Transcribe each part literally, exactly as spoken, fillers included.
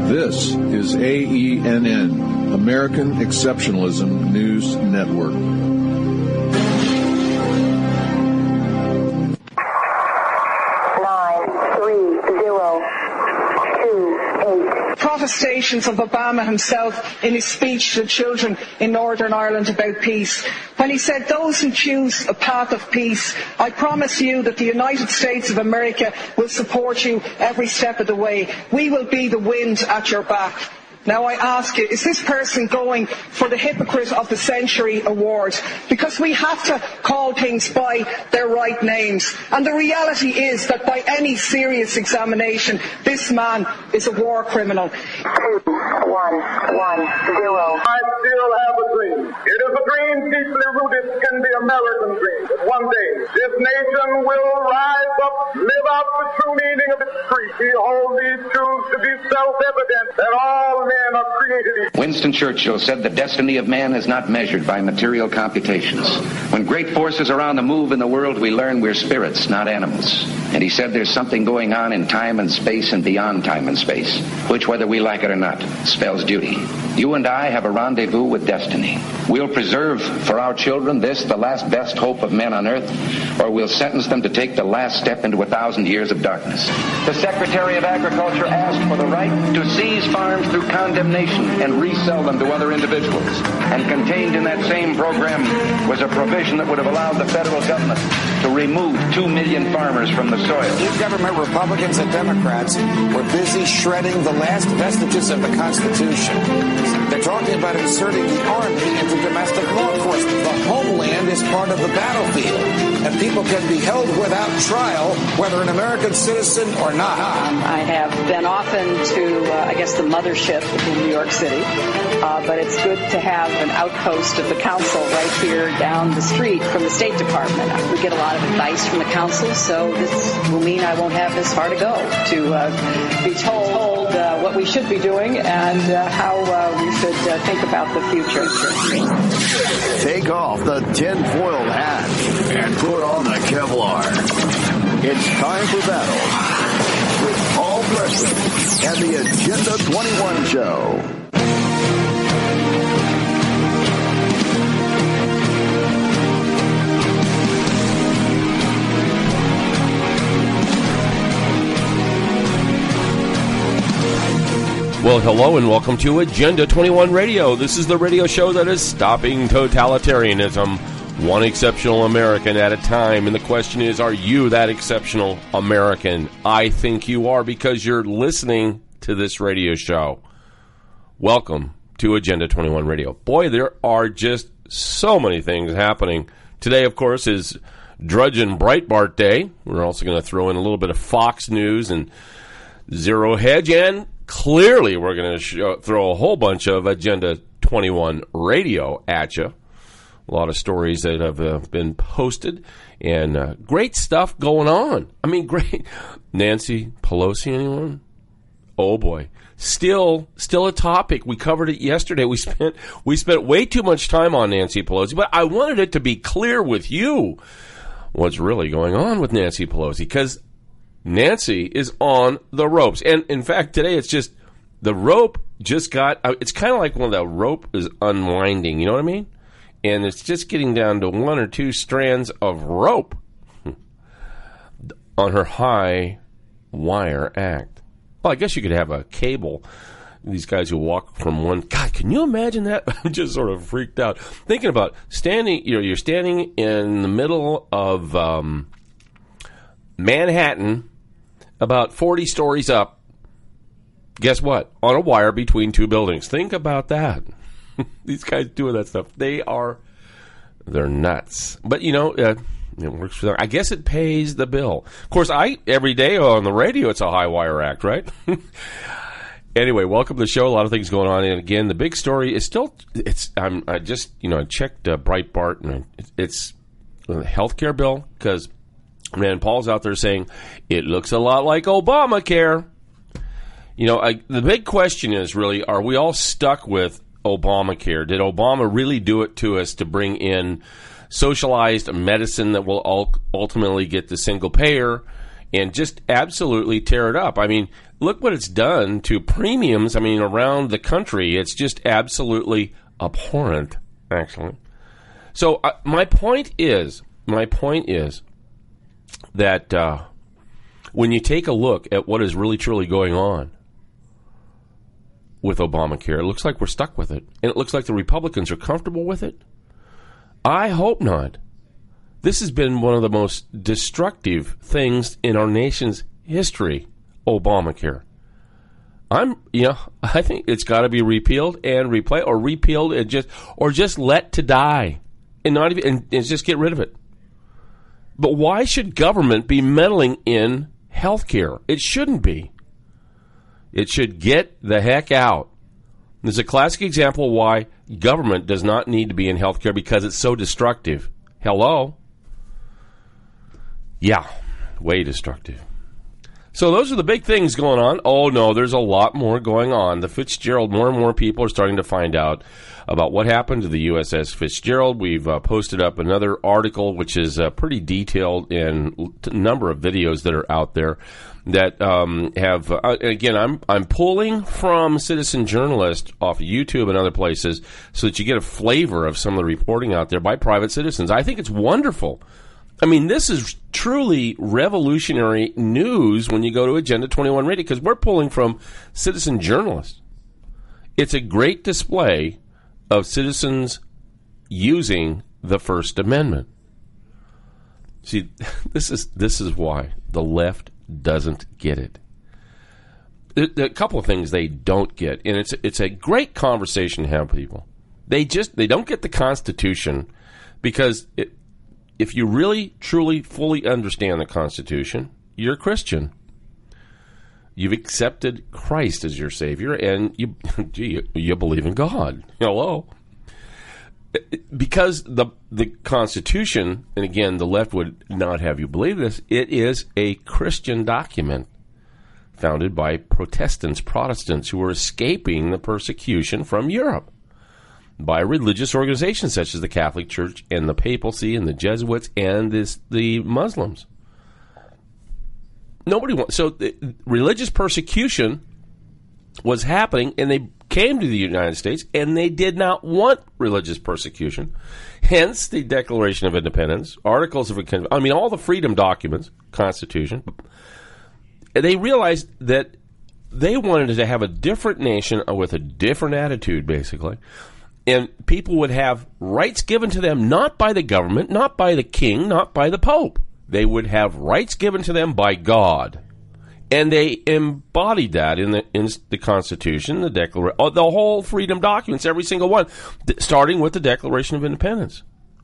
This is A E N N, American Exceptionalism News Network. Protestations of Obama himself in his speech to children in Northern Ireland about peace, when he said, "Those who choose a path of peace, I promise you that the United States of America will support you every step of the way. We will be the wind at your back." Now I ask you, is this person going for the Hypocrite of the Century award? Because we have to call things by their right names. And the reality is that by any serious examination, this man is a war criminal. Two, one, one, zero. I still have a dream. It is a dream deeply rooted in the American dream. That one day, this nation will rise up, live out the true meaning of its creed. We hold these truths to be self-evident that all men Winston Churchill said the destiny of man is not measured by material computations. When great forces are on the move in the world, we learn we're spirits, not animals. And he said there's something going on in time and space and beyond time and space, which, whether we like it or not, spells duty. You and I have a rendezvous with destiny. We'll preserve for our children this, the last best hope of men on earth, or we'll sentence them to take the last step into a thousand years of darkness. The Secretary of Agriculture asked for the right to seize farms through condemnation and resell them to other individuals. And contained in that same program was a provision that would have allowed the federal government to remove two million farmers from the soil. You've got to remember, Republicans and Democrats were busy shredding the last vestiges of the Constitution. They're talking about inserting the Army into domestic law enforcement. The homeland is part of the battlefield, and people can be held without trial, whether an American citizen or not. I have been often to, uh, I guess, the mothership in New York City, uh, but it's good to have an outpost of the council right here down the street from the State Department. We get a lot of advice from the council, so this will mean I won't have this far to go to uh, be told uh, what we should be doing and uh, how uh, we should uh, think about the future. Take off the tinfoil hat and put on the Kevlar. It's time for battle with Paul Preston and the Agenda twenty-one Show. Well, hello and welcome to Agenda twenty-one Radio. This is the radio show that is stopping totalitarianism, one exceptional American at a time. And the question is, are you that exceptional American? I think you are, because you're listening to this radio show. Welcome to Agenda twenty-one Radio. Boy, there are just so many things happening. Today, of course, is Drudge and Breitbart Day. We're also going to throw in a little bit of Fox News and Zero Hedge, and clearly we're going to show, throw a whole bunch of Agenda twenty-one Radio at you. A lot of stories that have uh, been posted, and uh, great stuff going on. I mean, great. Nancy Pelosi, anyone? Oh, boy. Still, still a topic. We covered it yesterday. We spent we spent way too much time on Nancy Pelosi, but I wanted it to be clear with you what's really going on with Nancy Pelosi, because Nancy is on the ropes. And, in fact, today it's just the rope just got, it's kind of like when the rope is unwinding, you know what I mean? And it's just getting down to one or two strands of rope on her high wire act. Well, I guess you could have a cable. These guys who walk from one, God, can you imagine that? I'm just sort of freaked out. Thinking about standing, you know, you're standing in the middle of um, Manhattan, about forty stories up. Guess what? On a wire between two buildings. Think about that. These guys doing that stuff. They are, they're nuts. But, you know, uh, it works for them. I guess it pays the bill. Of course, I, every day on the radio, it's a high wire act, right? Anyway, welcome to the show. A lot of things going on. And again, the big story is still, it's, I'm, I just, you know, I checked uh, Breitbart, and it's a health care bill, because Rand Paul's out there saying it looks a lot like Obamacare. You know, I, the big question is really, are we all stuck with Obamacare? Did Obama really do it to us to bring in socialized medicine that will ultimately get the single payer and just absolutely tear it up. I mean, look what it's done to premiums, I mean, around the country. It's just absolutely abhorrent, actually. So uh, my point is, my point is that uh, when you take a look at what is really truly going on with Obamacare, it looks like we're stuck with it. And it looks like the Republicans are comfortable with it. I hope not. This has been one of the most destructive things in our nation's history, Obamacare. I'm, you know, I think it's got to be repealed and replaced, or repealed and just, or just let to die, and not even, and, and just get rid of it. But why should government be meddling in health care? It shouldn't be. It should get the heck out. There's a classic example of why government does not need to be in health care, because it's so destructive. Hello? Yeah, way destructive. So those are the big things going on. Oh, no, there's a lot more going on. The Fitzgerald, more and more people are starting to find out about what happened to the U S S Fitzgerald. We've uh, posted up another article, which is uh, pretty detailed, in a number of videos that are out there that um, have, uh, again, I'm I'm pulling from Citizen Journalist off of YouTube and other places so that you get a flavor of some of the reporting out there by private citizens. I think it's wonderful. I mean, this is truly revolutionary news when you go to Agenda twenty-one Radio, because we're pulling from Citizen Journalists. It's a great display of citizens using the First Amendment. See, this is this is why the left doesn't get it. There are a couple of things they don't get, and it's it's a great conversation to have with people. They just they don't get the Constitution, because it, if you really, truly, fully understand the Constitution, you're a Christian. You've accepted Christ as your Savior, and you you, you believe in God. Hello. Because the the Constitution, and again, the left would not have you believe this, it is a Christian document founded by Protestants, Protestants who were escaping the persecution from Europe by religious organizations such as the Catholic Church and the papacy and the Jesuits and this, the Muslims. Nobody wants, so the, religious persecution was happening, and they came to the United States, and they did not want religious persecution. Hence the Declaration of Independence, Articles of, I mean, all the freedom documents, Constitution. They realized that they wanted to have a different nation with a different attitude, basically. And people would have rights given to them not by the government, not by the king, not by the pope. They would have rights given to them by God. And they embodied that in the in the Constitution, the Declaration, the whole freedom documents, every single one, starting with the Declaration of Independence.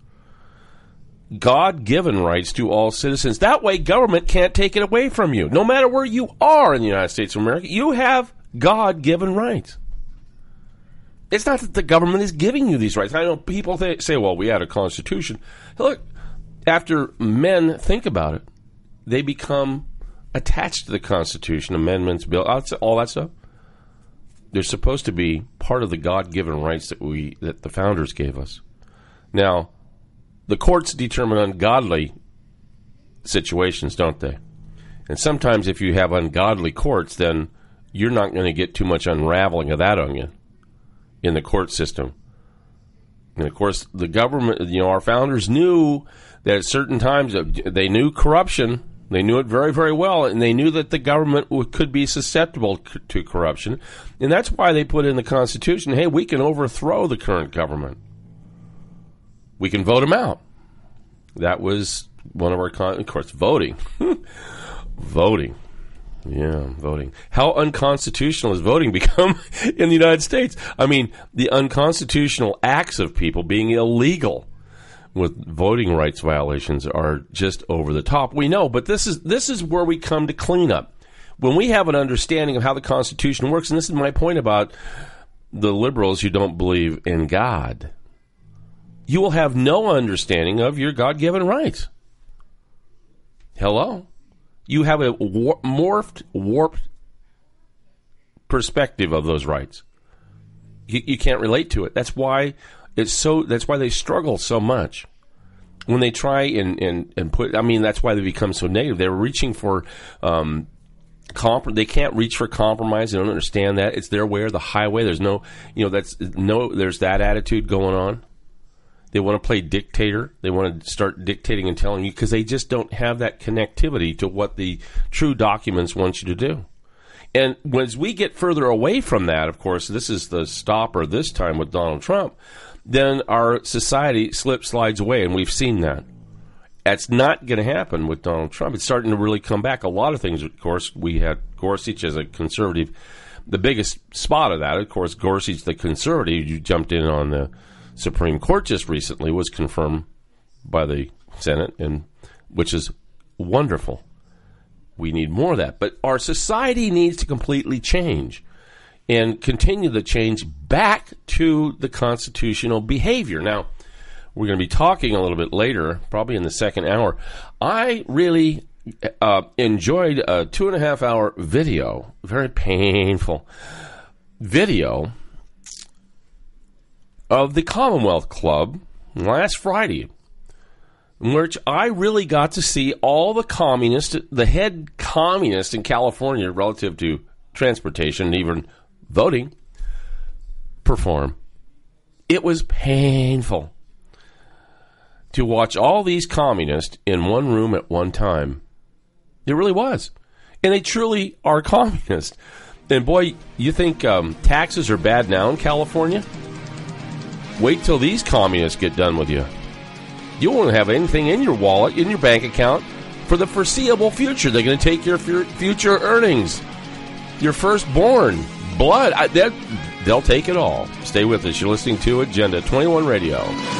God-given rights to all citizens. That way, government can't take it away from you. No matter where you are in the United States of America, you have God-given rights. It's not that the government is giving you these rights. I know people th- say, well, we had a Constitution. Look, after men think about it, they become attached to the Constitution, amendments, bill, all that stuff. They're supposed to be part of the God-given rights that we that the founders gave us. Now, the courts determine ungodly situations, don't they? And sometimes if you have ungodly courts, then you're not going to get too much unraveling of that onion in the court system. And, of course, the government, you know, our founders knew that at certain times they knew corruption. They knew it very, very well, and they knew that the government w- could be susceptible c- to corruption. And that's why they put in the Constitution, hey, we can overthrow the current government. We can vote them out. That was one of our, con- of course, voting. Voting. Yeah, voting. How unconstitutional has voting become in the United States? I mean, the unconstitutional acts of people being illegal with voting rights violations are just over the top. We know, but this is this is where we come to clean up. When we have an understanding of how the Constitution works, and this is my point about the liberals who don't believe in God, you will have no understanding of your God-given rights. Hello? You have a war- morphed, warped perspective of those rights. You, you can't relate to it. That's why it's so. That's why they struggle so much. when they try and, and, and put, I mean, that's why they become so negative. They're reaching for, um, comp- they can't reach for compromise. They don't understand that. It's their way or the highway. There's no, you know, that's no, there's that attitude going on. They want to play dictator. They want to start dictating and telling you because they just don't have that connectivity to what the true documents want you to do. And as we get further away from that, of course, this is the stopper this time with Donald Trump, then our society slips, slides away, and we've seen that. That's not going to happen with Donald Trump. It's starting to really come back. A lot of things, of course, we had Gorsuch as a conservative. The biggest spot of that, of course, Gorsuch, the conservative, you jumped in on the Supreme Court just recently, was confirmed by the Senate, and which is wonderful. We need more of that. But our society needs to completely change and continue the change back to the constitutional behavior. Now, we're going to be talking a little bit later, probably in the second hour. I really uh, enjoyed a two and a half hour video, very painful video of the Commonwealth Club last Friday, in which I really got to see all the communists, the head communists in California relative to transportation and even voting, perform. It was painful to watch all these communists in one room at one time. It really was. And they truly are communists. And boy, you think um, taxes are bad now in California? Wait till these communists get done with you. You won't have anything in your wallet, in your bank account, for the foreseeable future. They're going to take your future earnings, your firstborn, blood. I, they'll take it all. Stay with us. You're listening to Agenda twenty-one Radio.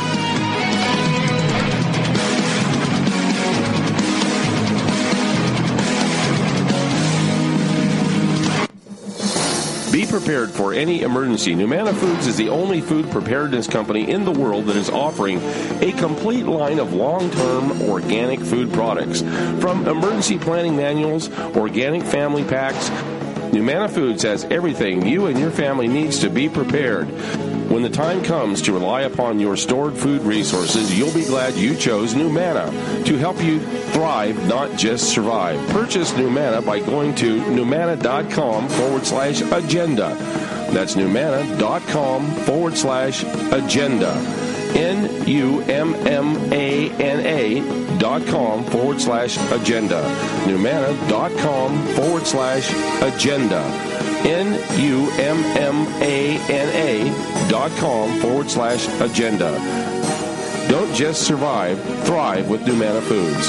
Be prepared for any emergency. Numanna Foods is the only food preparedness company in the world that is offering a complete line of long-term organic food products. From emergency planning manuals, organic family packs, Numanna Foods has everything you and your family needs to be prepared. When the time comes to rely upon your stored food resources, you'll be glad you chose Numanna to help you thrive, not just survive. Purchase Numanna by going to Numanna.com forward slash agenda. That's Numanna.com forward slash agenda. N-U-M-M-A-N-A dot com forward slash agenda. Numanna.com forward slash agenda. N-U-M-M-A-N-A dot com forward slash agenda. Don't just survive, thrive with Numanna Foods.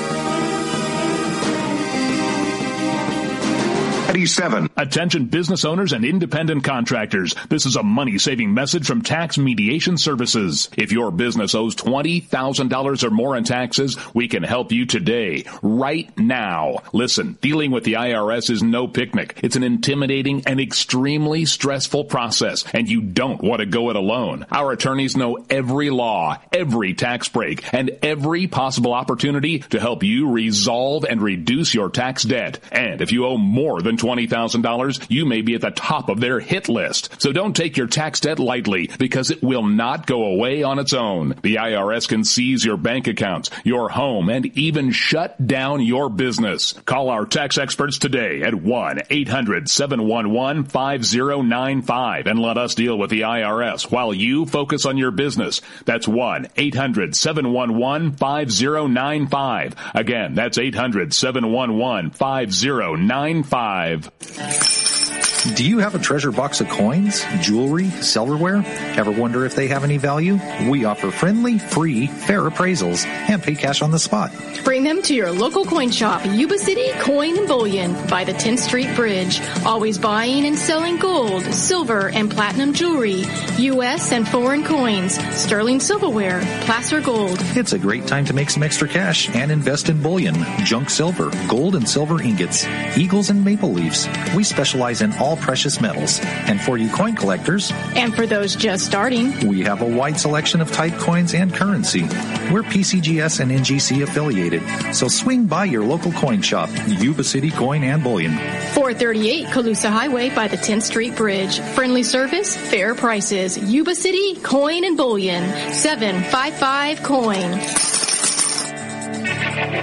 eighty-seven. Attention business owners and independent contractors. This is a money-saving message from Tax Mediation Services. If your business owes twenty thousand dollars or more in taxes, we can help you today, right now. Listen, dealing with the I R S is no picnic. It's an intimidating and extremely stressful process, and you don't want to go it alone. Our attorneys know every law, every tax break, and every possible opportunity to help you resolve and reduce your tax debt. And if you owe more than twenty thousand dollars, you may be at the top of their hit list. So don't take your tax debt lightly, because it will not go away on its own. The I R S can seize your bank accounts, your home, and even shut down your business. Call our tax experts today at one eight hundred seven one one five zero nine five and let us deal with the I R S while you focus on your business. That's one eight hundred seven one one five zero nine five. Again, that's eight hundred seven one one five zero nine five. Do you have a treasure box of coins, jewelry, silverware? Ever wonder if they have any value? We offer friendly, free, fair appraisals and pay cash on the spot. Bring them to your local coin shop, Yuba City Coin and Bullion by the tenth Street Bridge. Always buying and selling gold, silver, and platinum jewelry, U S and foreign coins, sterling silverware, placer gold. It's a great time to make some extra cash and invest in bullion, junk silver, gold and silver ingots, eagles and maple leaves. We specialize in all precious metals. And for you coin collectors, and for those just starting, we have a wide selection of type coins and currency. We're P C G S and N G C affiliated, so swing by your local coin shop, Yuba City Coin and Bullion. four thirty-eight Colusa Highway by the tenth Street Bridge. Friendly service, fair prices. Yuba City Coin and Bullion. seven five five coin.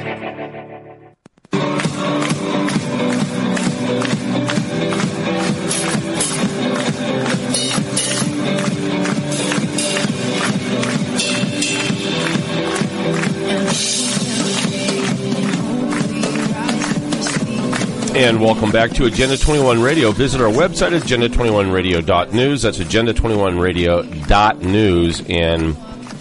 And welcome back to Agenda twenty-one Radio. Visit our website at agenda twenty-one radio dot news. That's agenda twenty-one radio dot news and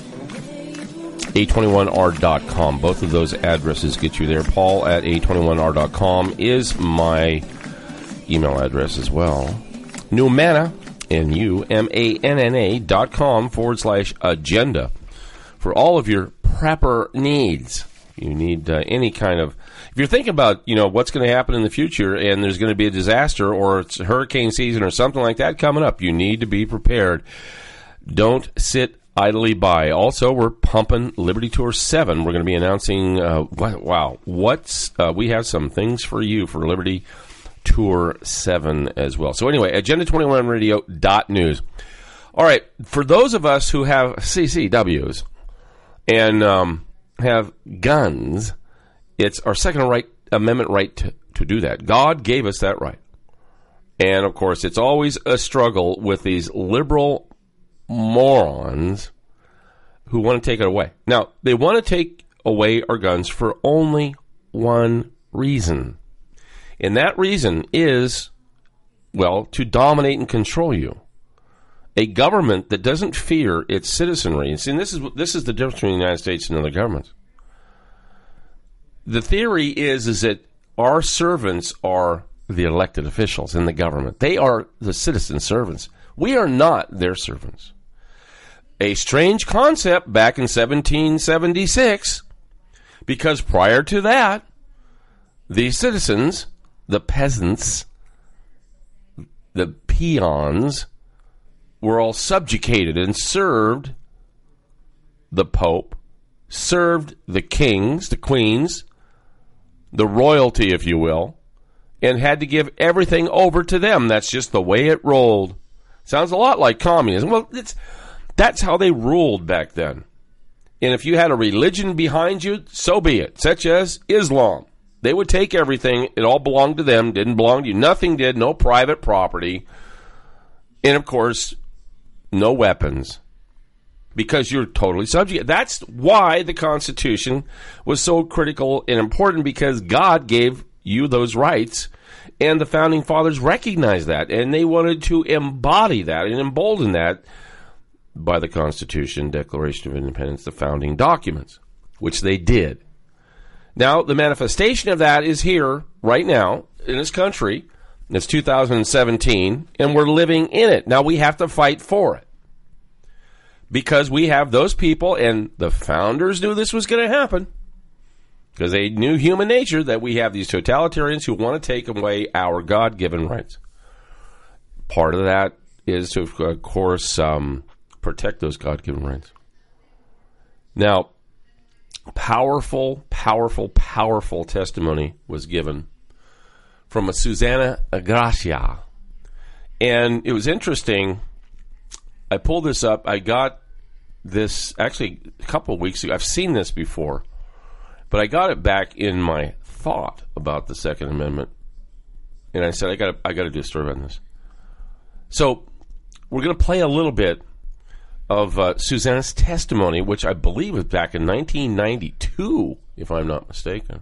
a twenty-one r dot com. Both of those addresses get you there. Paul at a twenty-one r dot com is my email address as well. Numana, N U M A N N A dot com forward slash agenda for all of your prepper needs. You need uh, any kind of... If you're thinking about, you know, what's going to happen in the future and there's going to be a disaster or it's hurricane season or something like that coming up, you need to be prepared. Don't sit idly by. Also, we're pumping Liberty Tour seven. We're going to be announcing, uh, wow, what's, uh, we have some things for you for Liberty Tour seven as well. So anyway, agenda twenty-one radio dot news. All right, for those of us who have C C Ws and um, have guns, it's our Second right, Amendment right to, to do that. God gave us that right. And, of course, it's always a struggle with these liberal morons who want to take it away. Now, they want to take away our guns for only one reason. And that reason is, well, to dominate and control you. A government that doesn't fear its citizenry. And see, this is, this is the difference between the United States and other governments. The theory is, is that our servants are the elected officials in the government. They are the citizen servants. We are not their servants. A strange concept back in seventeen seventy-six, because prior to that, the citizens, the peasants, the peons, were all subjugated and served the Pope, served the kings, the queens, the royalty, if you will, and had to give everything over to them. That's just the way it rolled. Sounds a lot like communism. Well, it's, that's how they ruled back then. And if you had a religion behind you, so be it, such as Islam. They would take everything. It all belonged to them, didn't belong to you. Nothing did, no private property. And, of course, no weapons. Because you're totally subject. That's why the Constitution was so critical and important, because God gave you those rights, and the Founding Fathers recognized that, and they wanted to embody that and embolden that by the Constitution, Declaration of Independence, the founding documents, which they did. Now, the manifestation of that is here right now in this country. It's two thousand seventeen, and we're living in it. Now, we have to fight for it. Because we have those people, and the founders knew this was going to happen, because they knew human nature, that we have these totalitarians who want to take away our God-given rights. Part of that is to, of course, um, protect those God-given rights. Now, powerful, powerful, powerful testimony was given from a Susana Gracia. And it was interesting. I pulled this up. I got this actually a couple of weeks ago. I've seen this before, but I got it back in my thought about the Second Amendment, and I said I got I got to do a story on this. So we're going to play a little bit of uh, Susanna's testimony, which I believe was back in nineteen ninety-two, if I'm not mistaken.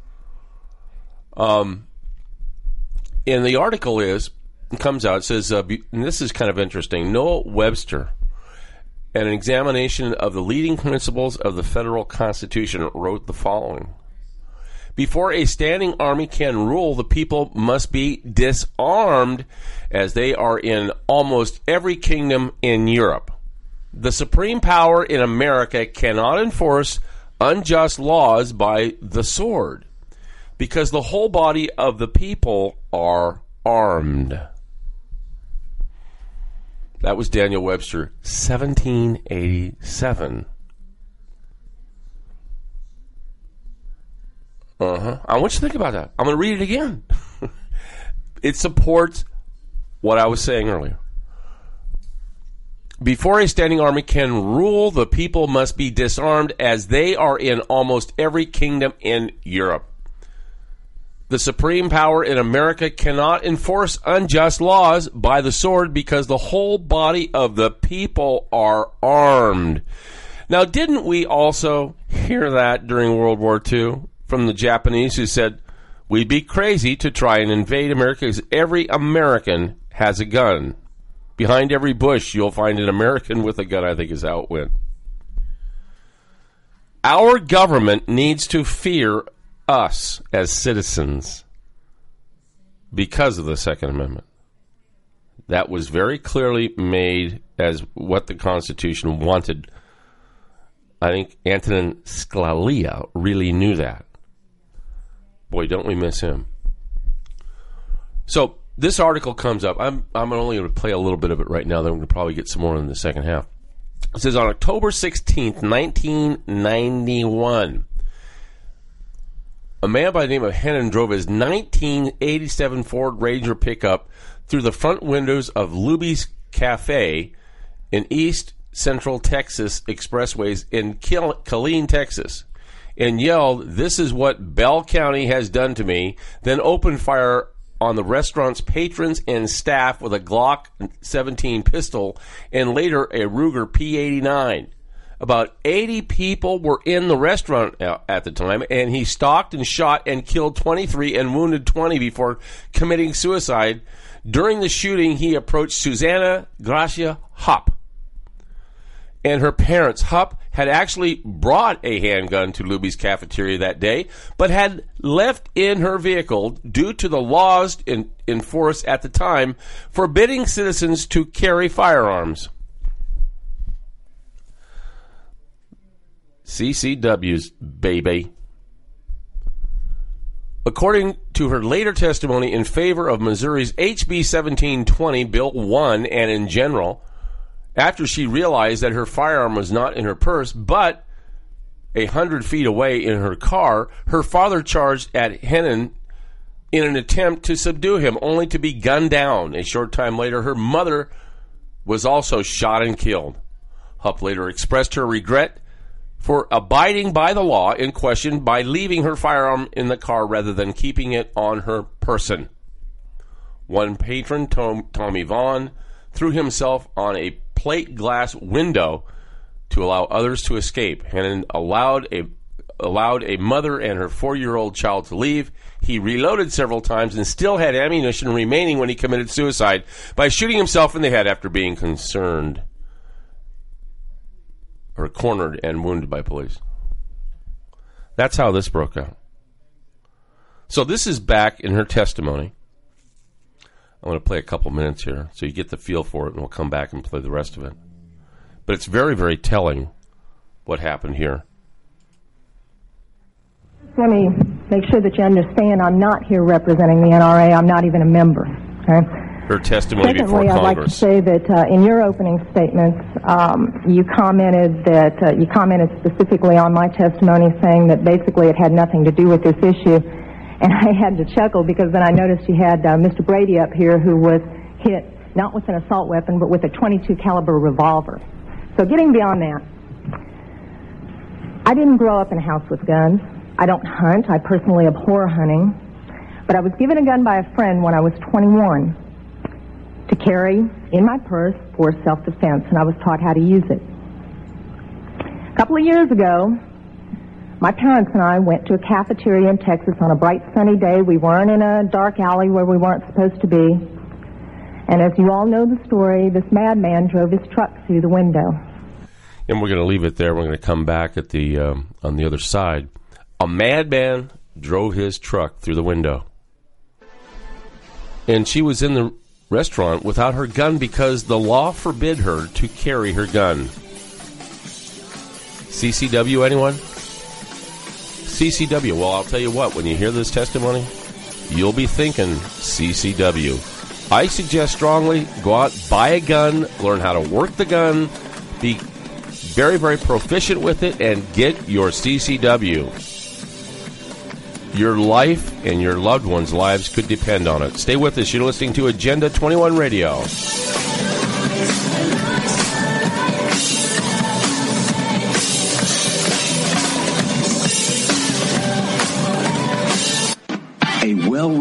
Um, and the article is. It comes out, it says, uh, and this is kind of interesting, Noah Webster, an examination of the leading principles of the federal Constitution, wrote the following. Before a standing army can rule, the people must be disarmed, as they are in almost every kingdom in Europe. The supreme power in America cannot enforce unjust laws by the sword, because the whole body of the people are armed. That was Daniel Webster, seventeen eighty-seven. Uh-huh. I want you to think about that. I'm going to read it again. It supports what I was saying earlier. Before a standing army can rule, the people must be disarmed, as they are in almost every kingdom in Europe. The supreme power in America cannot enforce unjust laws by the sword because the whole body of the people are armed. Now, didn't we also hear that during World War Two from the Japanese, who said, we'd be crazy to try and invade America because every American has a gun. Behind every bush, you'll find an American with a gun, I think is how it went. Our government needs to fear us as citizens because of the Second Amendment. That was very clearly made as what the Constitution wanted. I think Antonin Scalia really knew that. Boy, don't we miss him. So, this article comes up. I'm I'm only going to play a little bit of it right now. Then we're going to probably get some more in the second half. It says on October sixteenth, nineteen ninety-one, a man by the name of Hennon drove his nineteen eighty-seven Ford Ranger pickup through the front windows of Luby's Cafe in East Central Texas Expressways in Killeen, Texas, and yelled, "This is what Bell County has done to me," then opened fire on the restaurant's patrons and staff with a Glock seventeen pistol and later a Ruger P eighty-nine. About eighty people were in the restaurant at the time, and he stalked and shot and killed twenty-three and wounded twenty before committing suicide. During the shooting, he approached Susanna Gracia Hupp and her parents. Hupp had actually brought a handgun to Luby's cafeteria that day, but had left in her vehicle due to the laws in, in force at the time forbidding citizens to carry firearms. C C W's, baby. According to her later testimony in favor of Missouri's H B seventeen twenty, Bill one, and in general, after she realized that her firearm was not in her purse, but a hundred feet away in her car, her father charged at Hennon in an attempt to subdue him, only to be gunned down. A short time later, her mother was also shot and killed. Hupp later expressed her regret for abiding by the law in question by leaving her firearm in the car rather than keeping it on her person. One patron, Tom, Tommy Vaughn, threw himself on a plate glass window to allow others to escape. Hennon allowed a allowed a mother and her four-year-old child to leave. He reloaded several times and still had ammunition remaining when he committed suicide by shooting himself in the head after being concerned or cornered and wounded by police. That's how this broke out. So this is back in her testimony. I'm going to play a couple minutes here so you get the feel for it, and we'll come back and play the rest of it. But it's very, very telling what happened here. Let me make sure that you understand I'm not here representing the N R A. I'm not even a member. Okay? Her testimony Secondly, before I'd like to Congress. say that uh, in your opening statements, um, you commented that uh, you commented specifically on my testimony, saying that basically it had nothing to do with this issue. And I had to chuckle because then I noticed you had uh, Mister Brady up here, who was hit not with an assault weapon but with a twenty-two caliber revolver. So getting beyond that, I didn't grow up in a house with guns. I don't hunt. I personally abhor hunting. But I was given a gun by a friend when I was twenty-one to carry in my purse for self-defense, and I was taught how to use it. A couple of years ago, my parents and I went to a cafeteria in Texas on a bright sunny day. We weren't in a dark alley where we weren't supposed to be. And as you all know the story, this madman drove his truck through the window. And we're going to leave it there. We're going to come back at the um, on the other side. A madman drove his truck through the window. And she was in the restaurant without her gun because the law forbid her to carry her gun. C C W, anyone? C C W. Well, I'll tell you what, when you hear this testimony, you'll be thinking C C W. I suggest strongly go out, buy a gun, learn how to work the gun, be very, very proficient with it, and get your C C W. Your life and your loved ones' lives could depend on it. Stay with us. You're listening to Agenda twenty-one Radio.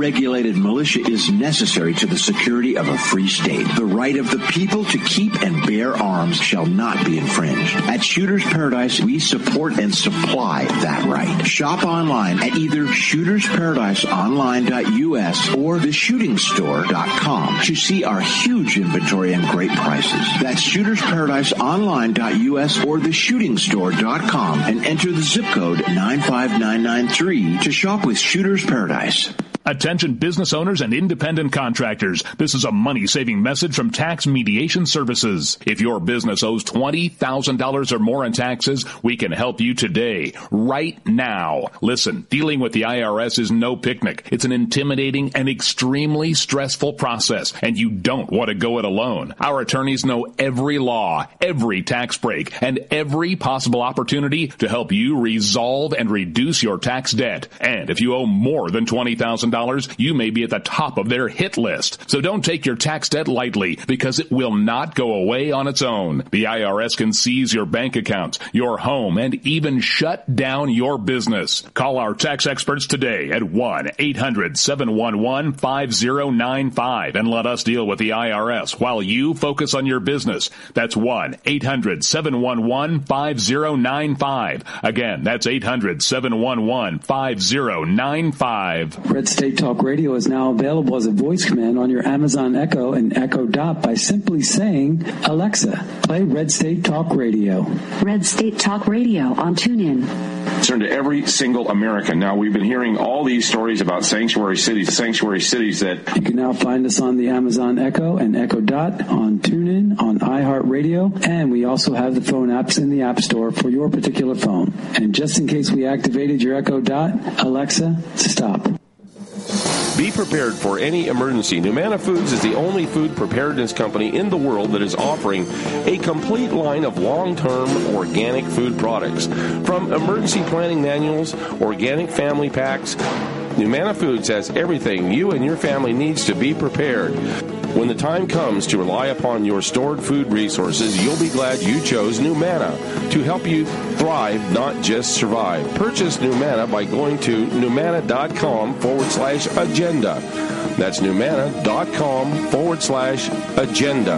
unregulated militia is necessary to the security of a free state. The right of the people to keep and bear arms shall not be infringed. At Shooter's Paradise, we support and supply that right. Shop online at either shooters paradise online dot U S or the shooting store dot com to see our huge inventory and great prices. That's shooters paradise online dot U S or the shooting store dot com and enter the zip code nine five nine nine three to shop with Shooter's Paradise. Attention business owners and independent contractors. This is a money-saving message from Tax Mediation Services. If your business owes twenty thousand dollars or more in taxes, we can help you today, right now. Listen, dealing with the I R S is no picnic. It's an intimidating and extremely stressful process, and you don't want to go it alone. Our attorneys know every law, every tax break, and every possible opportunity to help you resolve and reduce your tax debt. And if you owe more than twenty thousand dollars, you may be at the top of their hit list. So don't take your tax debt lightly, because it will not go away on its own. The I R S can seize your bank accounts, your home, and even shut down your business. Call our tax experts today at one eight hundred seven one one five zero nine five and let us deal with the I R S while you focus on your business. That's one eight hundred seven one one five zero nine five. Again, that's eight hundred seven one one five zero nine five. Red State Talk Radio is now available as a voice command on your Amazon Echo and Echo Dot by simply saying, Alexa, play Red State Talk Radio. Red State Talk Radio on TuneIn. Concern to every single American. Now, we've been hearing all these stories about sanctuary cities, sanctuary cities that... You can now find us on the Amazon Echo and Echo Dot, on TuneIn, on iHeartRadio, and we also have the phone apps in the App Store for your particular phone. And just in case we activated your Echo Dot, Alexa, stop. Be prepared for any emergency. Numana Foods is the only food preparedness company in the world that is offering a complete line of long-term organic food products. From emergency planning manuals, organic family packs, Numana Foods has everything you and your family needs to be prepared. When the time comes to rely upon your stored food resources, you'll be glad you chose Numana to help you thrive, not just survive. Purchase Numana by going to Numana.com forward slash agenda. That's Numana.com forward slash agenda.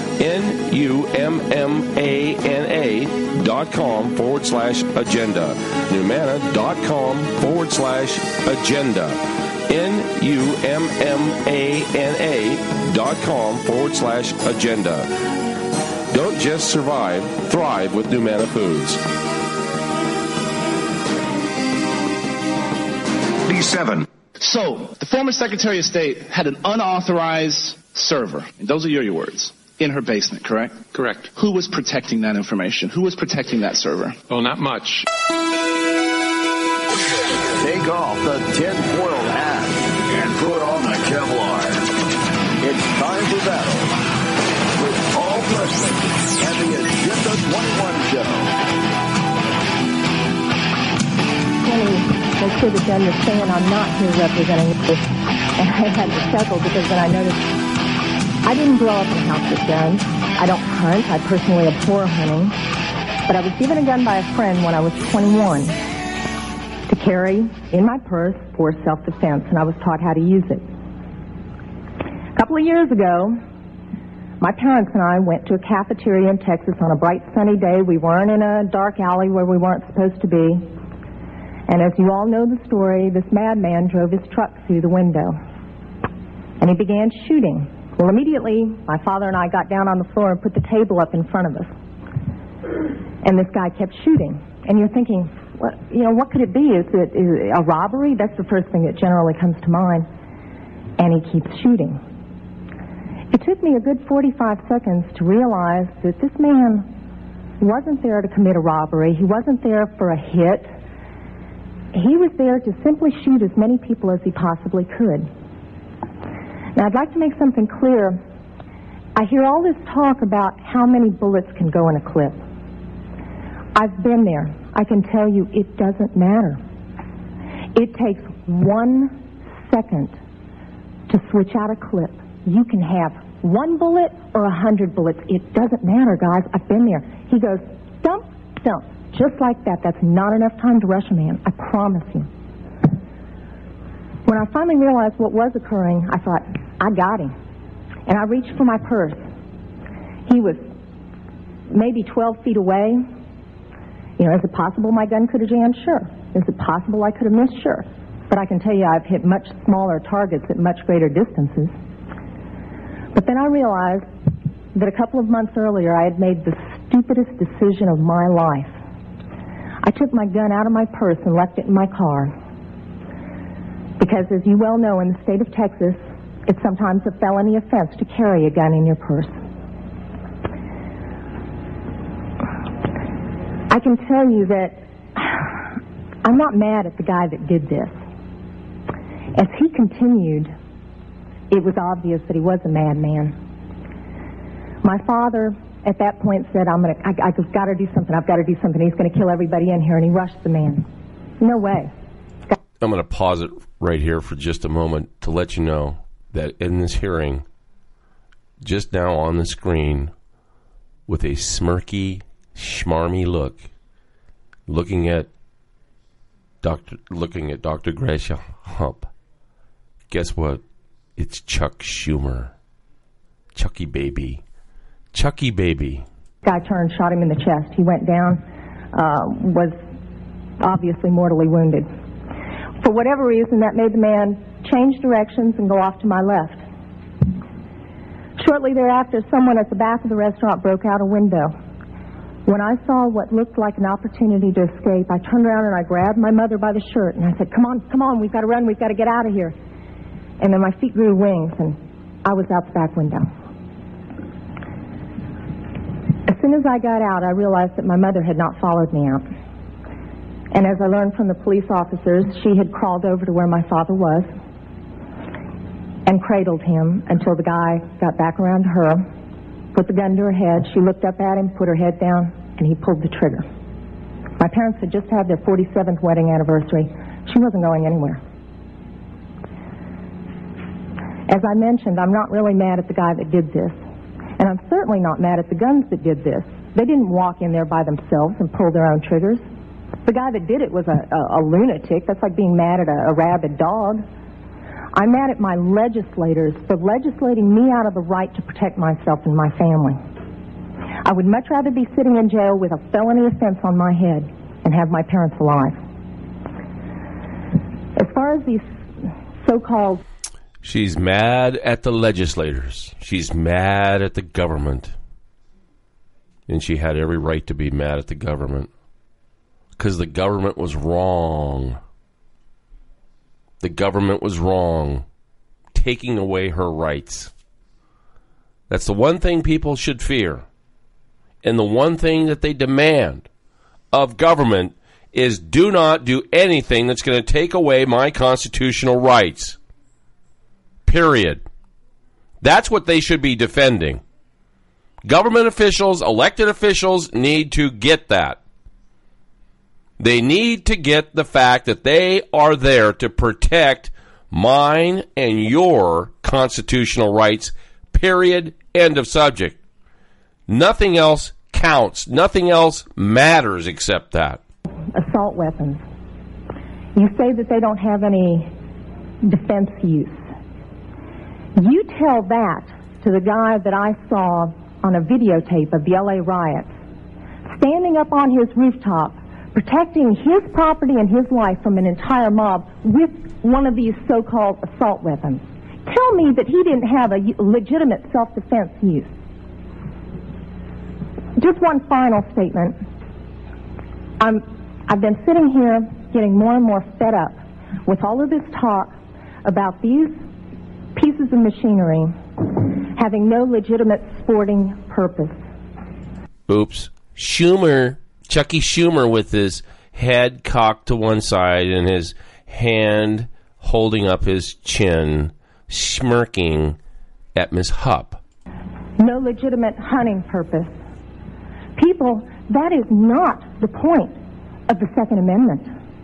N-U-M-M-A-N-A dot com forward slash agenda. Numana.com forward slash agenda. N-U-M-M-A-N-A dot com forward slash agenda. Don't just survive, thrive with Numana Foods. D seven. So, the former Secretary of State had an unauthorized server, and those are your words, in her basement, correct? Correct. Who was protecting that information? Who was protecting that server? Oh, not much. Take off the tinfoil hat and put on the Kevlar. It's time for battle with Paul Preston and the Agenda twenty-one Show. Kenny, make sure that you understand I'm not here representing this. And I had to chuckle because then I noticed I didn't grow up in a house with guns. I don't hunt. I personally abhor hunting. But I was given a gun by a friend when I was twenty-one. To carry in my purse for self-defense, and I was taught how to use it. A couple of years ago, my parents and I went to a cafeteria in Texas on a bright sunny day. We weren't in a dark alley where we weren't supposed to be. And as you all know the story, this madman drove his truck through the window. And he began shooting. Well, immediately, my father and I got down on the floor and put the table up in front of us. And this guy kept shooting. And you're thinking, what, you know, what could it be? Is it, is it a robbery? That's the first thing that generally comes to mind. And he keeps shooting. It took me a good forty-five seconds to realize that this man wasn't there to commit a robbery. He wasn't there for a hit. He was there to simply shoot as many people as he possibly could. Now, I'd like to make something clear. I hear all this talk about how many bullets can go in a clip. I've been there. I can tell you it doesn't matter. It takes one second to switch out a clip. You can have one bullet or a hundred bullets. It doesn't matter, guys. I've been there. He goes, dump, dump. Just like that. That's not enough time to rush a man. I promise you. When I finally realized what was occurring, I thought, I got him. And I reached for my purse. He was maybe twelve feet away. You know, is it possible my gun could have jammed? Sure. Is it possible I could have missed? Sure. But I can tell you I've hit much smaller targets at much greater distances. But then I realized that a couple of months earlier I had made the stupidest decision of my life. I took my gun out of my purse and left it in my car. Because as you well know, in the state of Texas, it's sometimes a felony offense to carry a gun in your purse. I can tell you that I'm not mad at the guy that did this. As he continued, it was obvious that he was a madman. My father, at that point, said, I'm gonna, I, I've got to do something, I've got to do something. He's going to kill everybody in here, and he rushed the man. No way. I'm going to pause it right here for just a moment to let you know that in this hearing, just now on the screen, with a smirky, schmarmy look, looking at Doctor looking at Doctor Gracia Hump, guess what? It's Chuck Schumer. Chucky baby. Chucky baby. Guy turned, shot him in the chest. He went down, uh, was obviously mortally wounded. For whatever reason, that made the man change directions and go off to my left. Shortly thereafter, someone at the back of the restaurant broke out a window. When I saw what looked like an opportunity to escape, I turned around and I grabbed my mother by the shirt and I said, come on, come on, we've got to run, we've got to get out of here. And then my feet grew wings and I was out the back window. As soon as I got out, I realized that my mother had not followed me out. And as I learned from the police officers, she had crawled over to where my father was and cradled him until the guy got back around to her, put the gun to her head. She looked up at him, put her head down, and he pulled the trigger. My parents had just had their forty-seventh wedding anniversary. She wasn't going anywhere. As I mentioned, I'm not really mad at the guy that did this. And I'm certainly not mad at the guns that did this. They didn't walk in there by themselves and pull their own triggers. The guy that did it was a, a, a lunatic. That's like being mad at a, a rabid dog. I'm mad at my legislators for legislating me out of the right to protect myself and my family. I would much rather be sitting in jail with a felony offense on my head and have my parents alive. As far as these so-called... She's mad at the legislators. She's mad at the government. And she had every right to be mad at the government. Because the government was wrong. The government was wrong. Taking away her rights. That's the one thing people should fear. And the one thing that they demand of government is do not do anything that's going to take away my constitutional rights. Period. That's what they should be defending. Government officials, elected officials need to get that. They need to get the fact that they are there to protect mine and your constitutional rights, period, end of subject. Nothing else counts. Nothing else matters except that. Assault weapons. You say that they don't have any defense use. You tell that to the guy that I saw on a videotape of the L A riots, standing up on his rooftop, protecting his property and his life from an entire mob with one of these so-called assault weapons. Tell me that he didn't have a legitimate self-defense use. Just one final statement. I'm, I've been sitting here getting more and more fed up with all of this talk about these pieces of machinery having no legitimate sporting purpose. Oops. Schumer, Chucky Schumer with his head cocked to one side and his hand holding up his chin, smirking at Miss Hupp. No legitimate hunting purpose. People, that is not the point of the Second Amendment.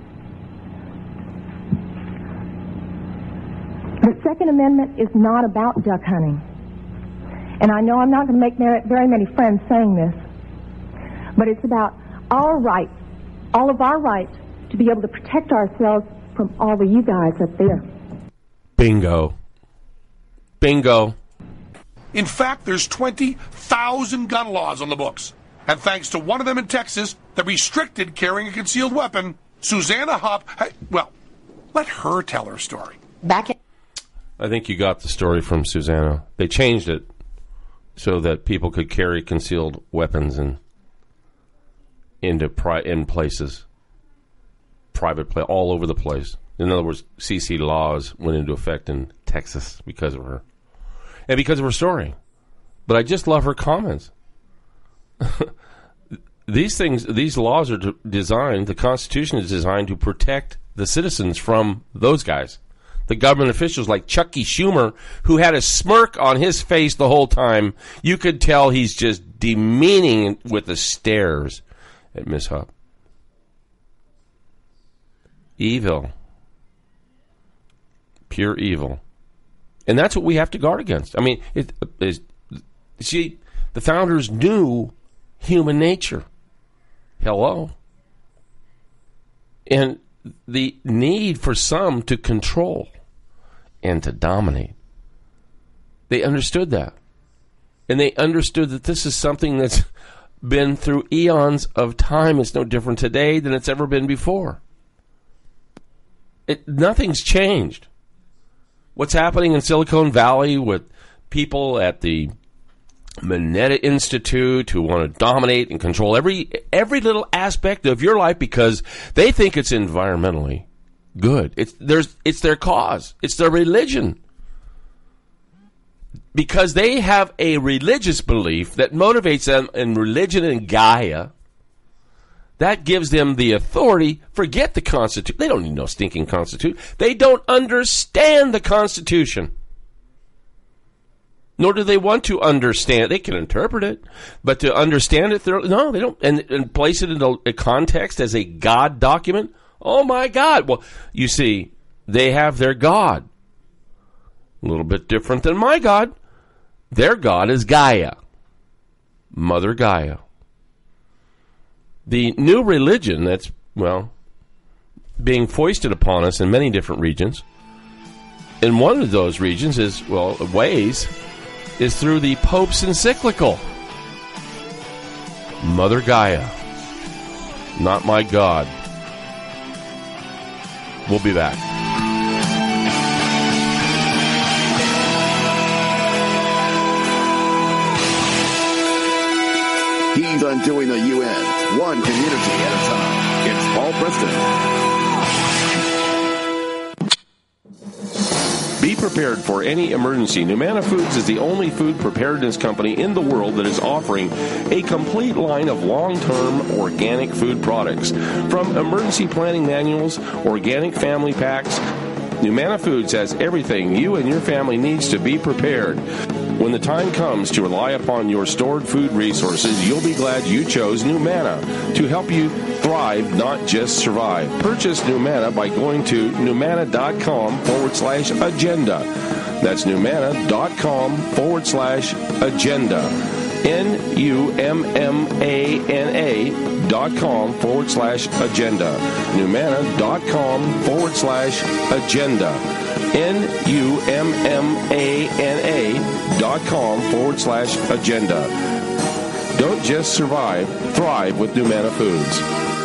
The Second Amendment is not about duck hunting. And I know I'm not going to make very many friends saying this, but it's about our right, all of our right, to be able to protect ourselves from all of you guys up there. Bingo. Bingo. In fact, there's twenty thousand gun laws on the books. And thanks to one of them in Texas that restricted carrying a concealed weapon, Susanna Hupp, well, let her tell her story. Back in- I think you got the story from Susanna. They changed it so that people could carry concealed weapons in, into pri- in places, private play, all over the place. In other words, C C laws went into effect in Texas because of her. And because of her story. But I just love her comments. These things, these laws are d- designed, the Constitution is designed to protect the citizens from those guys. The government officials like Chucky Schumer, who had a smirk on his face the whole time. You could tell he's just demeaning with the stares at Miss Hupp. Evil. Pure evil. And that's what we have to guard against. I mean, it is. See, the founders knew human nature. Hello. And the need for some to control and to dominate. They understood that. And they understood that this is something that's been through eons of time. It's no different today than it's ever been before. It, nothing's changed. What's happening in Silicon Valley with people at the Mineta Institute who want to dominate and control every every little aspect of your life because they think it's environmentally good. It's there's it's their cause. It's their religion. Because they have a religious belief that motivates them in religion and Gaia. That gives them the authority. Forget the Constitution. They don't need no stinking Constitution. They don't understand the Constitution. Nor do they want to understand. They can interpret it, but to understand it, no, they don't. And, and place it in a, a context as a God document. Oh my God! Well, you see, they have their God. A little bit different than my God. Their God is Gaia, Mother Gaia. The new religion that's, well, being foisted upon us in many different regions. In one of those regions is, well, ways, is through the Pope's encyclical. Mother Gaia, not my God. We'll be back. He's undoing the U N, one community at a time. It's Paul Preston. Be prepared for any emergency. Numana Foods is the only food preparedness company in the world that is offering a complete line of long-term organic food products. From emergency planning manuals, organic family packs, Numana Foods has everything you and your family needs to be prepared. When the time comes to rely upon your stored food resources, you'll be glad you chose Numana to help you thrive, not just survive. Purchase Numana by going to Numana.com forward slash agenda. That's Numana.com forward slash agenda. N-U-M-M-A-N-A dot com forward slash agenda. Numana.com forward slash agenda. N-U-M-M-A-N-A dot com forward slash agenda. Don't just survive, thrive with Numana Foods.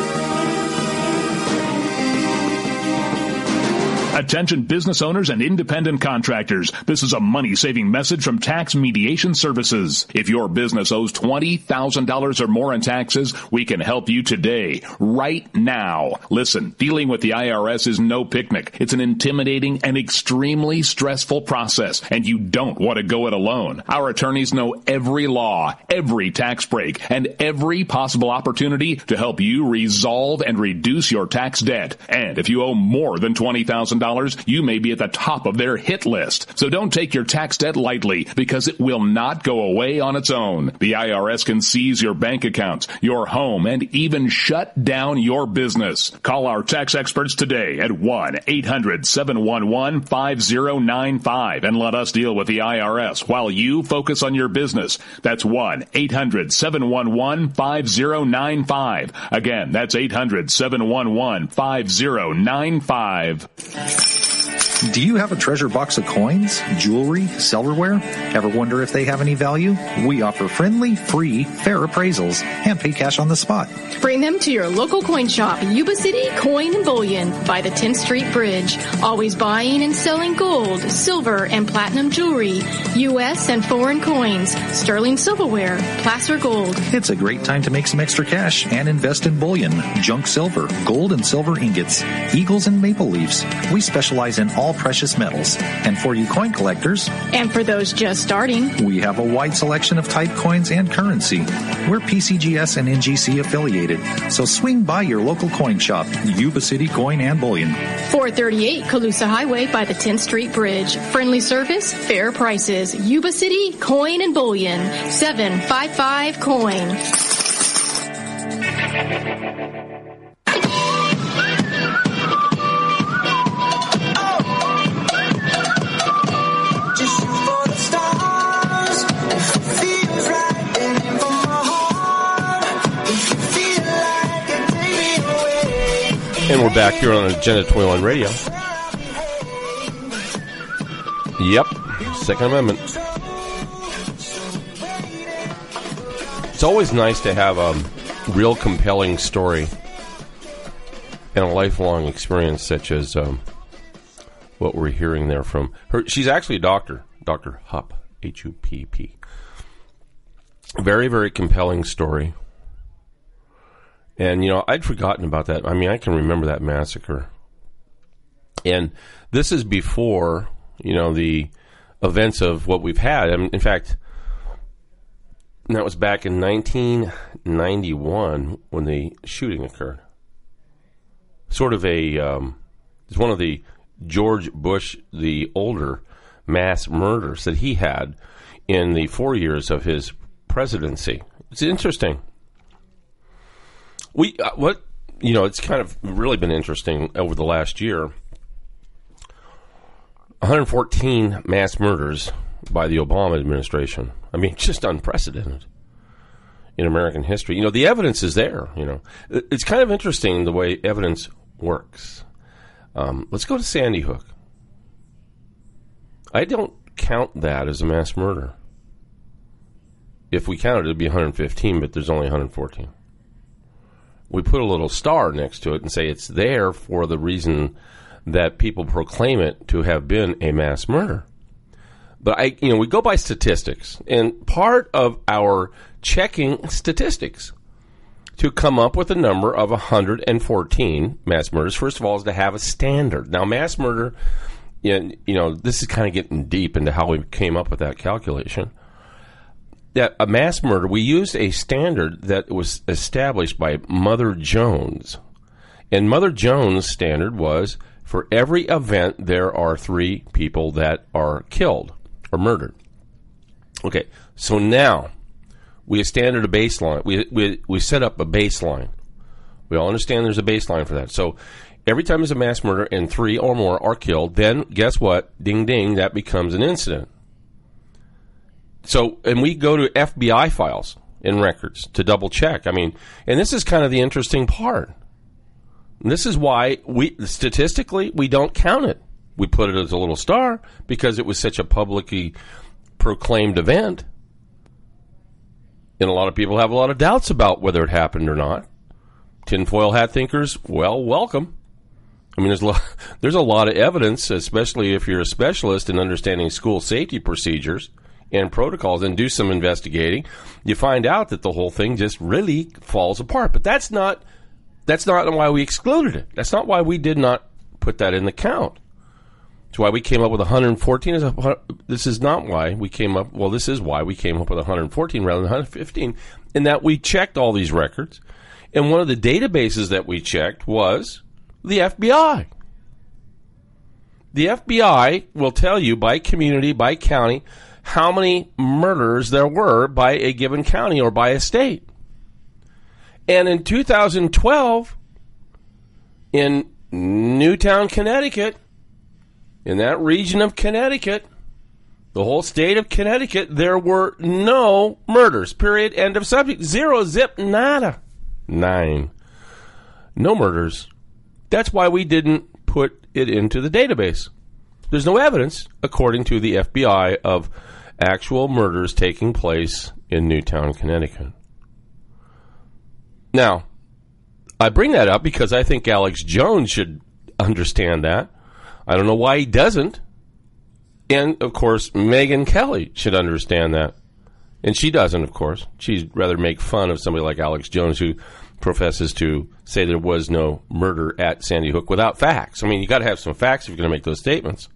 Attention business owners and independent contractors. This is a money-saving message from Tax Mediation Services. If your business owes twenty thousand dollars or more in taxes, we can help you today, right now. Listen, dealing with the I R S is no picnic. It's an intimidating and extremely stressful process, and you don't want to go it alone. Our attorneys know every law, every tax break, and every possible opportunity to help you resolve and reduce your tax debt. And if you owe more than twenty thousand dollars, you may be at the top of their hit list. So don't take your tax debt lightly, because it will not go away on its own. The I R S can seize your bank accounts, your home, and even shut down your business. Call our tax experts today at one eight hundred seven one one five zero nine five and let us deal with the I R S while you focus on your business. That's one eight hundred seven one one five zero nine five. Again, that's eight hundred seven one one five zero nine five. Do you have a treasure box of coins, jewelry, silverware? Ever wonder if they have any value? We offer friendly, free, fair appraisals and pay cash on the spot. Bring them to your local coin shop, Yuba City Coin and Bullion by the tenth Street Bridge. Always buying and selling gold, silver, and platinum jewelry, U S and foreign coins, sterling silverware, placer gold. It's a great time to make some extra cash and invest in bullion, junk silver, gold and silver ingots, eagles and maple leaves. We specialize in all precious metals. And for you coin collectors, and for those just starting, we have a wide selection of type coins and currency. We're P C G S and N G C affiliated, so swing by your local coin shop, Yuba City Coin and Bullion. four thirty-eight Colusa Highway by the tenth Street Bridge. Friendly service, fair prices. Yuba City Coin and Bullion. seven five five coin. And we're back here on Agenda twenty-one Radio. Yep, Second Amendment. It's always nice to have a real compelling story and a lifelong experience such as um, what we're hearing there from her. She's actually a doctor, Doctor Hupp, H U P P. Very, very compelling story. And, you know, I'd forgotten about that. I mean, I can remember that massacre. And this is before, you know, the events of what we've had. I mean, in fact, that was back in nineteen ninety-one when the shooting occurred. Sort of a, um, it's one of the George Bush, the older, mass murders that he had in the four years of his presidency. It's interesting. We uh, what you know, it's kind of really been interesting over the last year. one hundred fourteen mass murders by the Obama administration. I mean, just unprecedented in American history. You know, the evidence is there. You know, it's kind of interesting the way evidence works. Um, let's go to Sandy Hook. I don't count that as a mass murder. If we count it, it'd be one hundred fifteen, but there's only one hundred fourteen. We put a little star next to it and say it's there for the reason that people proclaim it to have been a mass murder. But I, you know, we go by statistics, and part of our checking statistics to come up with a number of one hundred fourteen mass murders, first of all, is to have a standard. Now, mass murder, you know, this is kind of getting deep into how we came up with that calculation. That a mass murder, we used a standard that was established by Mother Jones. And Mother Jones' standard was, for every event, there are three people that are killed or murdered. Okay, so now we standard a baseline. We, we, we set up a baseline. We all understand there's a baseline for that. So every time there's a mass murder and three or more are killed, then guess what? Ding, ding, that becomes an incident. So, and we go to F B I files and records to double check. I mean, and this is kind of the interesting part. And this is why we, statistically, we don't count it. We put it as a little star because it was such a publicly proclaimed event. And a lot of people have a lot of doubts about whether it happened or not. Tinfoil hat thinkers, well, welcome. I mean, there's a lot, there's a lot of evidence, especially if you're a specialist in understanding school safety procedures and protocols and do some investigating, you find out that the whole thing just really falls apart. But that's not that's not why we excluded it. That's not why we did not put that in the count. It's why we came up with one hundred fourteen. This is not why we came up, well, this is why we came up with one hundred fourteen rather than one hundred fifteen, in that we checked all these records. And one of the databases that we checked was the F B I. The F B I will tell you by community, by county, how many murders there were by a given county or by a state. And in two thousand twelve, in Newtown, Connecticut, in that region of Connecticut, the whole state of Connecticut, there were no murders, period, end of subject. Zero, zip, nada. Nine. No murders. That's why we didn't put it into the database. There's no evidence, according to the F B I, of actual murders taking place in Newtown, Connecticut. Now, I bring that up because I think Alex Jones should understand that. I don't know why he doesn't. And, of course, Megyn Kelly should understand that. And she doesn't, of course. She'd rather make fun of somebody like Alex Jones, who professes to say there was no murder at Sandy Hook without facts. I mean, you got to have some facts if you're going to make those statements.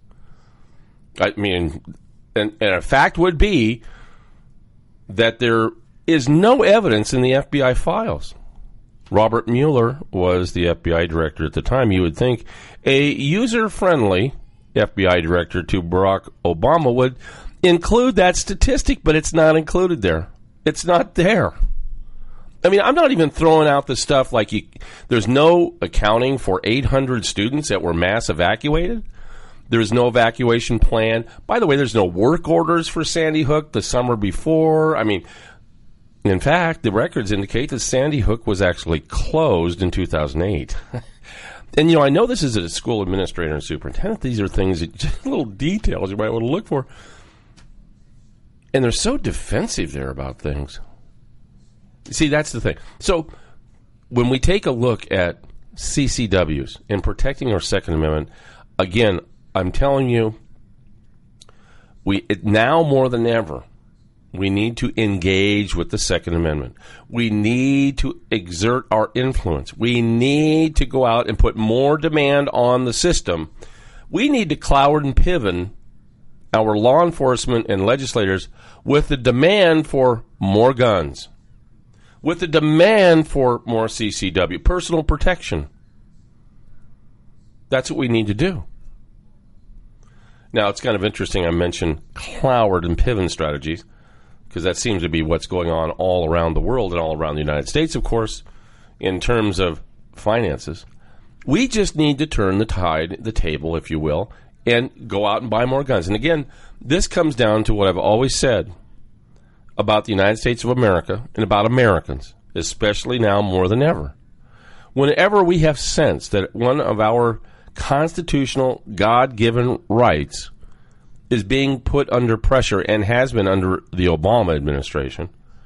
I mean, and, and a fact would be that there is no evidence in the F B I files. Robert Mueller was the F B I director at the time. You would think a user-friendly F B I director to Barack Obama would include that statistic, but it's not included there. It's not there. I mean, I'm not even throwing out the stuff like you, there's no accounting for eight hundred students that were mass evacuated. There's no evacuation plan. By the way, there's no work orders for Sandy Hook the summer before. I mean, in fact, the records indicate that Sandy Hook was actually closed in two thousand eight. And, you know, I know this is a school administrator and superintendent. These are things, that, just little details you might want to look for. And they're so defensive there about things. See, that's the thing. So when we take a look at C C Ws and protecting our Second Amendment, again, I'm telling you, we it, now more than ever, we need to engage with the Second Amendment. We need to exert our influence. We need to go out and put more demand on the system. We need to Cloward and Piven our law enforcement and legislators with the demand for more guns, with the demand for more C C W, personal protection. That's what we need to do. Now, it's kind of interesting I mentioned Cloward and Piven strategies, because that seems to be what's going on all around the world and all around the United States, of course, in terms of finances. We just need to turn the tide, the table, if you will, and go out and buy more guns. And again, this comes down to what I've always said about the United States of America and about Americans, especially now more than ever. Whenever we have sense that one of our constitutional, God-given rights is being put under pressure and has been under the Obama administration,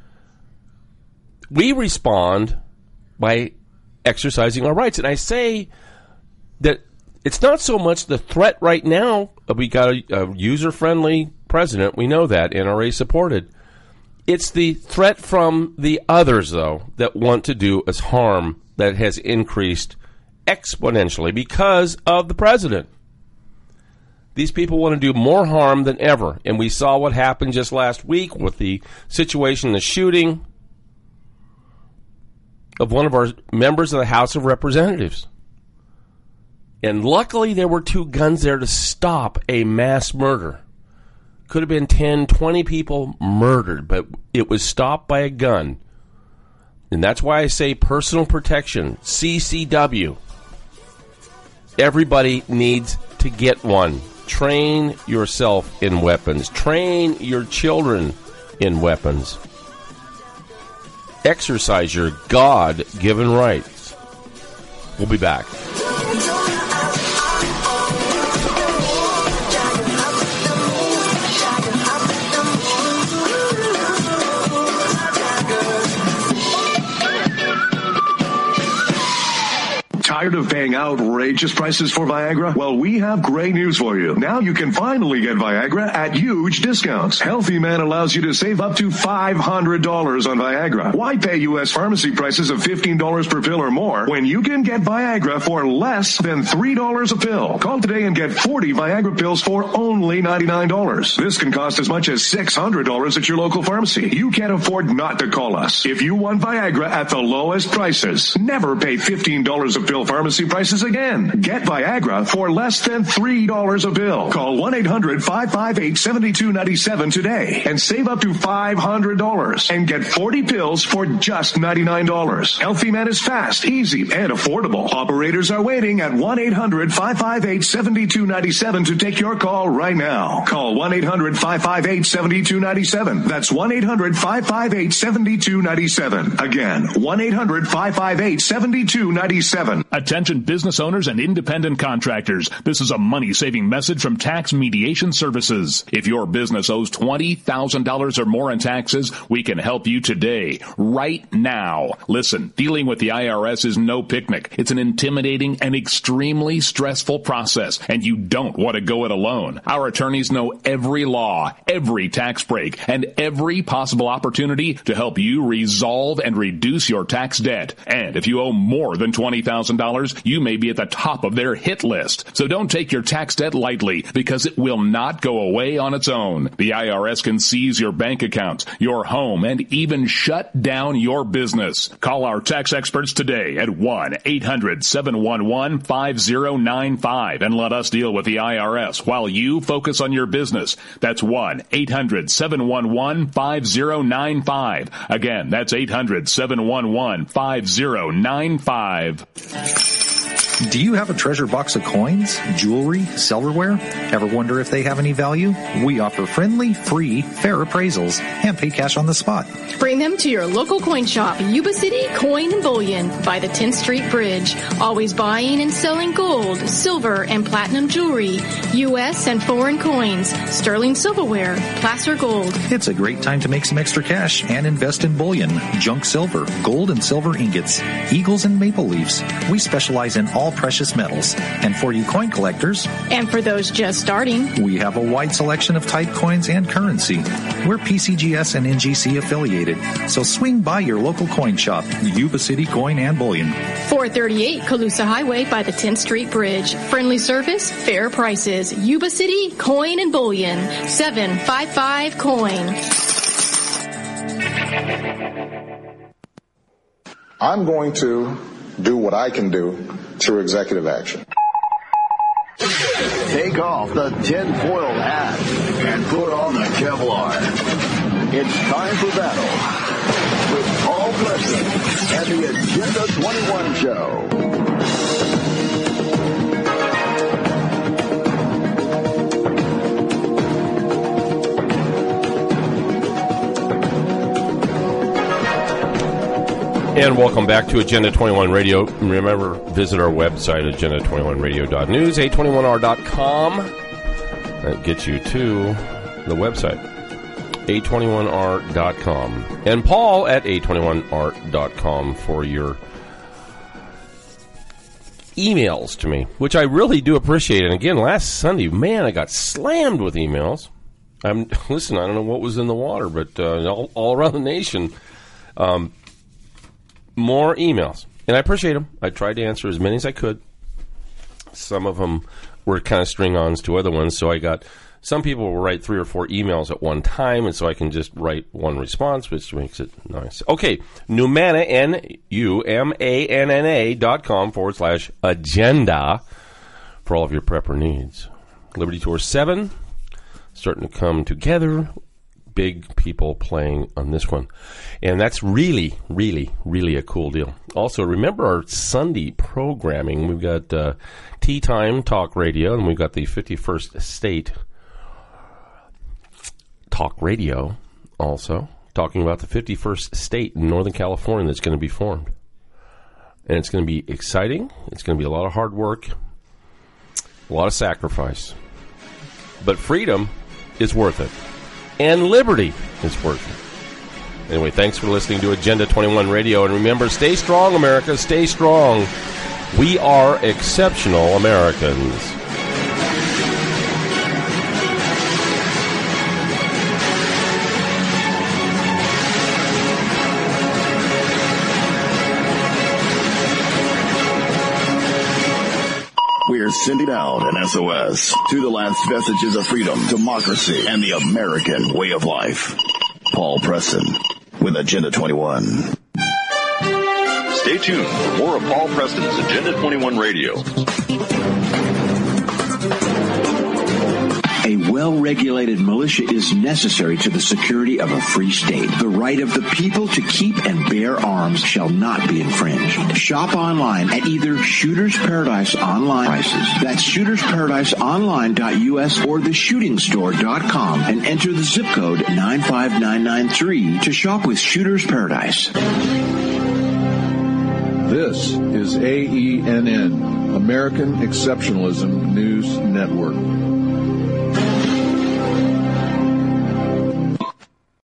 we respond by exercising our rights. And I say that it's not so much the threat right now. We got a, a user-friendly president. We know that, N R A supported. It's the threat from the others, though, that want to do us harm that has increased exponentially because of the president. These people want to do more harm than ever. And we saw what happened just last week with the situation, the shooting of one of our members of the House of Representatives. And luckily there were two guns there to stop a mass murder. Could have been ten, twenty people murdered, but it was stopped by a gun. And that's why I say personal protection, C C W. Everybody needs to get one. Train yourself in weapons. Train your children in weapons. Exercise your God-given rights. We'll be back. Tired of paying outrageous prices for Viagra? Well, we have great news for you. Now you can finally get Viagra at huge discounts. Healthy Man allows you to save up to five hundred dollars on Viagra. Why pay U S pharmacy prices of fifteen dollars per pill or more when you can get Viagra for less than three dollars a pill? Call today and get forty Viagra pills for only ninety-nine dollars. This can cost as much as six hundred dollars at your local pharmacy. You can't afford not to call us. If you want Viagra at the lowest prices, never pay fifteen dollars a pill pharmacy prices again. Get Viagra for less than three dollars a pill. Call one eight hundred five five eight seven two nine seven today and save up to five hundred dollars and get forty pills for just ninety-nine dollars. Healthy Man is fast, easy, and affordable. Operators are waiting at one eight hundred five five eight seven two nine seven to take your call right now. Call one eight hundred five five eight seven two nine seven. That's one eight hundred five five eight seven two nine seven. Again, one eight hundred five five eight seven two nine seven. Attention business owners and independent contractors. This is a money-saving message from Tax Mediation Services. If your business owes twenty thousand dollars or more in taxes, we can help you today, right now. Listen, dealing with the I R S is no picnic. It's an intimidating and extremely stressful process, and you don't want to go it alone. Our attorneys know every law, every tax break, and every possible opportunity to help you resolve and reduce your tax debt. And if you owe more than twenty thousand dollars, you may be at the top of their hit list. So don't take your tax debt lightly, because it will not go away on its own. The I R S can seize your bank accounts, your home, and even shut down your business. Call our tax experts today at one eight hundred seven one one five zero nine five and let us deal with the I R S while you focus on your business. That's one eight hundred seven one one five zero nine five. Again, that's eight hundred seven one one five zero nine five. Do you have a treasure box of coins, jewelry, silverware? Ever wonder if they have any value? We offer friendly, free, fair appraisals and pay cash on the spot. Bring them to your local coin shop, Yuba City Coin and Bullion, by the tenth Street Bridge. Always buying and selling gold, silver, and platinum jewelry, U S and foreign coins, sterling silverware, placer gold. It's a great time to make some extra cash and invest in bullion, junk silver, gold and silver ingots, eagles and maple leaves. We specialize in all precious metals. And for you coin collectors, and for those just starting, we have a wide selection of type coins and currency. We're P C G S and N G C affiliated, so swing by your local coin shop, Yuba City Coin and Bullion. four thirty-eight Colusa Highway by the tenth Street Bridge. Friendly service, fair prices. Yuba City Coin and Bullion. seven five five coin. I'm going to do what I can do through executive action. Take off the tinfoil hat and put on the Kevlar. It's time for battle with Paul Preston and the Agenda twenty-one Show. And welcome back to Agenda twenty-one Radio. Remember, visit our website, agenda twenty-one radio dot news, a twenty-one r dot com. That gets you to the website, a twenty-one r dot com. And Paul at a twenty-one r dot com for your emails to me, which I really do appreciate. And again, last Sunday, man, I got slammed with emails. I'm listen, I don't know what was in the water, but uh, all, all around the nation, um, more emails. And I appreciate them. I tried to answer as many as I could. Some of them were kind of string-ons to other ones, so I got some people will write three or four emails at one time, and so I can just write one response, which makes it nice. Okay, Numanna, N U M A N N A dot com forward slash agenda for all of your prepper needs. Liberty Tour seven, starting to come together. Big people playing on this one. And that's really, really, really a cool deal. Also, remember our Sunday programming. We've got uh, Tea Time Talk Radio, and we've got the fifty-first State Talk Radio also, talking about the fifty-first state in Northern California that's going to be formed. And it's going to be exciting. It's going to be a lot of hard work, a lot of sacrifice. But freedom is worth it. And liberty is worth it. Anyway, thanks for listening to Agenda twenty-one Radio. And remember, stay strong, America. Stay strong. We are exceptional Americans. We're sending out an S O S to the last vestiges of freedom, democracy, and the American way of life. Paul Preston with Agenda twenty-one. Stay tuned for more of Paul Preston's Agenda twenty-one Radio. A well-regulated militia is necessary to the security of a free state. The right of the people to keep and bear arms shall not be infringed. Shop online at either Shooters Paradise Online prices. That's shooters paradise online dot U S or the shooting store dot com and enter the zip code nine five nine nine three to shop with Shooters Paradise. This is A E N N, American Exceptionalism News Network.